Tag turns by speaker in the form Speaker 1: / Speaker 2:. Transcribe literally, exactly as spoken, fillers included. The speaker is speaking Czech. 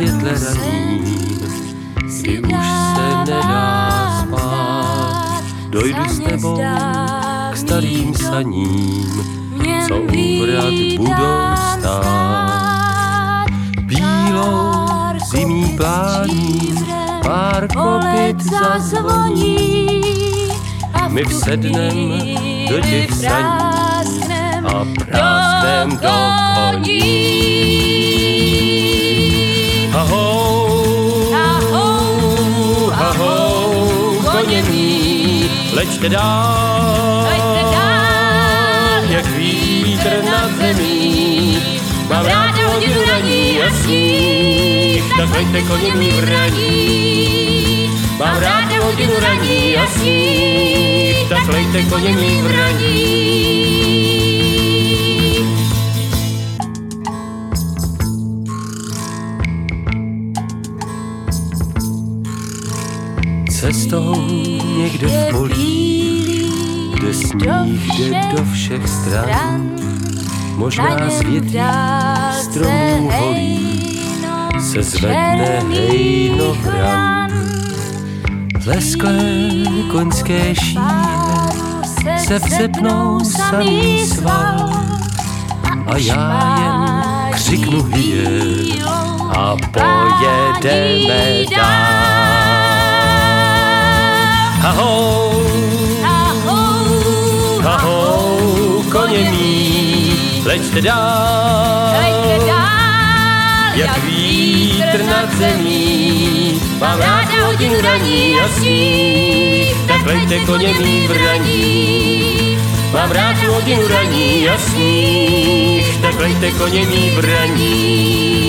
Speaker 1: světle raním, kdy už se nedá spát, dojdu s tebou k starým saním, co u vrat budou stát. Bílou zimní plání pár kopyt zazvoní, my vsednem do těch saní a prásknem do koní. Ahou, ahou, ahou, koně mý, leďte dál, jak vítr nad zemí. Mám rád hodinu raní a sníh, tak leďte koně mý v raní. Mám rád hodinu raní a sníh, tak leďte koně mý v raní. Cestou někde v polí, kde sníh jde do všech stran, možná z větví stromů holí se zvedne hejno vran. Lesklé koňské šíle se vzepnou samý sval a já jen křiknu hyje a pojedeme dál. Ahou, ahou, ahou, koně mý, leďte dál, jak vítr nad zemí. Mám rád hodinu raní a sníh, tak leďte koně mý v raní. Mám rád hodinu raní a sníh, tak leďte koně mý v raní.